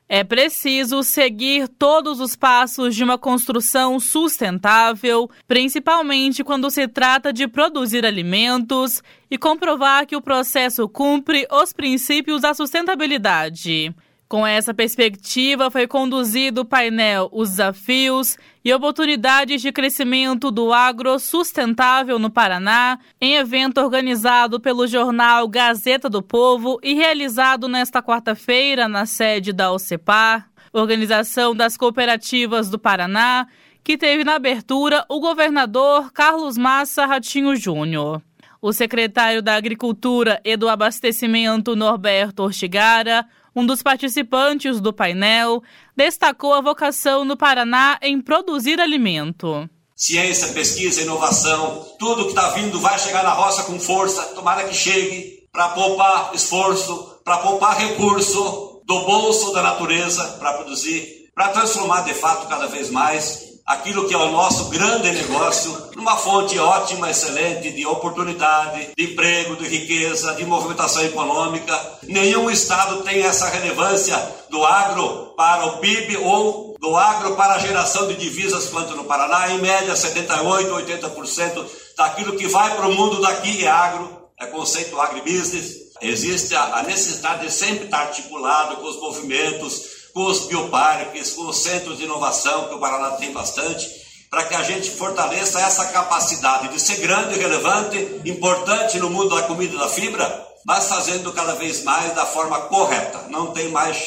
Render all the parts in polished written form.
É preciso seguir todos os passos de uma construção sustentável, principalmente quando se trata de produzir alimentos, e comprovar que o processo cumpre os princípios da sustentabilidade. Com essa perspectiva, foi conduzido o painel Os Desafios e Oportunidades de Crescimento do Agro Sustentável no Paraná, em evento organizado pelo jornal Gazeta do Povo e realizado nesta quarta-feira na sede da OCEPAR, Organização das Cooperativas do Paraná, que teve na abertura o governador Carlos Massa Ratinho Júnior. O secretário da Agricultura e do Abastecimento, Norberto Ortigara, um dos participantes do painel, destacou a vocação no Paraná em produzir alimento. Ciência, pesquisa, inovação, tudo que está vindo vai chegar na roça com força, tomara que chegue, para poupar esforço, para poupar recurso do bolso da natureza, para produzir, para transformar de fato cada vez mais aquilo que é o nosso grande negócio numa fonte ótima, excelente de oportunidade, de emprego, de riqueza, de movimentação econômica. Nenhum estado tem essa relevância do agro para o PIB ou do agro para a geração de divisas quanto no Paraná. Em média, 78%, 80% daquilo que vai para o mundo daqui é agro, é conceito agribusiness. Existe a necessidade de sempre estar articulado com os movimentos, com os bioparques, com os centros de inovação, que o Paraná tem bastante, para que a gente fortaleça essa capacidade de ser grande, relevante, importante no mundo da comida e da fibra, mas fazendo cada vez mais da forma correta. Não tem mais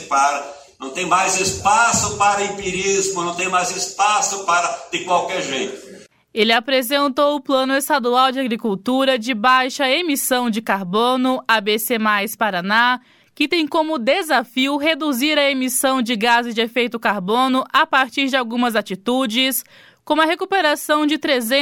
não tem mais espaço para empirismo, não tem mais espaço para de qualquer jeito. Ele apresentou o Plano Estadual de Agricultura de Baixa Emissão de Carbono, ABC+ Paraná, que tem como desafio reduzir a emissão de gases de efeito carbono a partir de algumas atitudes, como a recuperação de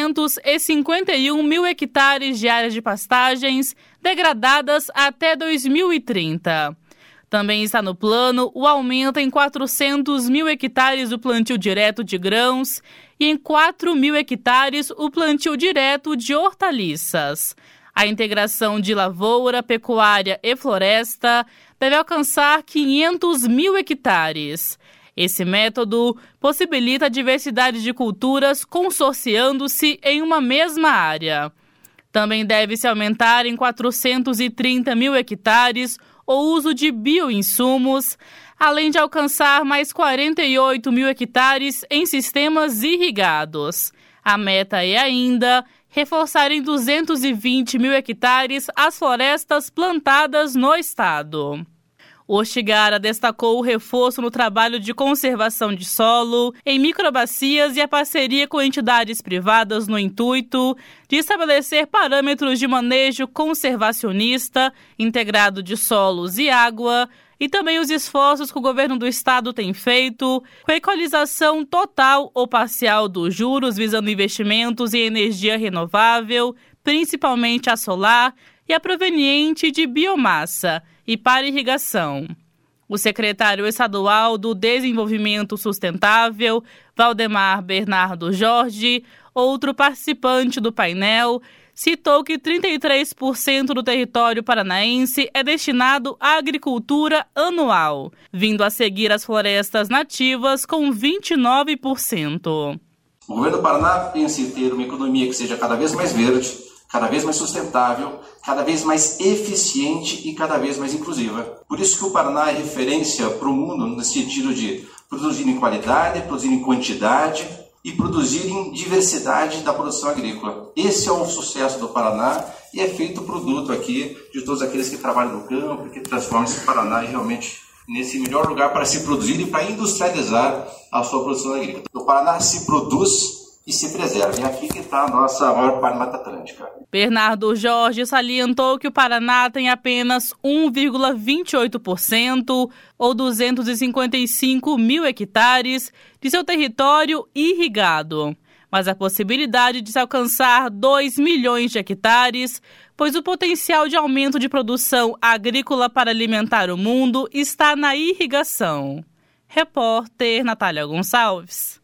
351 mil hectares de áreas de pastagens degradadas até 2030. Também está no plano o aumento em 400 mil hectares do plantio direto de grãos e em 4 mil hectares o plantio direto de hortaliças. A integração de lavoura, pecuária e floresta deve alcançar 500 mil hectares. Esse método possibilita a diversidade de culturas consorciando-se em uma mesma área. Também deve-se aumentar em 430 mil hectares o uso de bioinsumos, além de alcançar mais 48 mil hectares em sistemas irrigados. A meta é ainda reforçar em 220 mil hectares as florestas plantadas no estado. Ortigara destacou o reforço no trabalho de conservação de solo em microbacias e a parceria com entidades privadas no intuito de estabelecer parâmetros de manejo conservacionista integrado de solos e água, e também os esforços que o governo do estado tem feito com a equalização total ou parcial dos juros visando investimentos em energia renovável, principalmente a solar e a proveniente de biomassa, e para irrigação. O secretário estadual do Desenvolvimento Sustentável, Valdemar Bernardo Jorge, outro participante do painel, citou que 33% do território paranaense é destinado à agricultura anual, vindo a seguir as florestas nativas com 29%. O governo do Paraná pensa em ter uma economia que seja cada vez mais verde, cada vez mais sustentável, cada vez mais eficiente e cada vez mais inclusiva. Por isso que o Paraná é referência para o mundo no sentido de produzir em qualidade, produzir em quantidade e produzir em diversidade da produção agrícola. Esse é o sucesso do Paraná e é feito o produto aqui de todos aqueles que trabalham no campo, que transformam esse Paraná realmente nesse melhor lugar para se produzir e para industrializar a sua produção agrícola. O Paraná se produz e se preserva. É aqui que está a nossa maior parte Mata Atlântica. Bernardo Jorge salientou que o Paraná tem apenas 1,28% ou 255 mil hectares de seu território irrigado, mas a possibilidade de se alcançar 2 milhões de hectares, pois o potencial de aumento de produção agrícola para alimentar o mundo está na irrigação. Repórter Natália Gonçalves.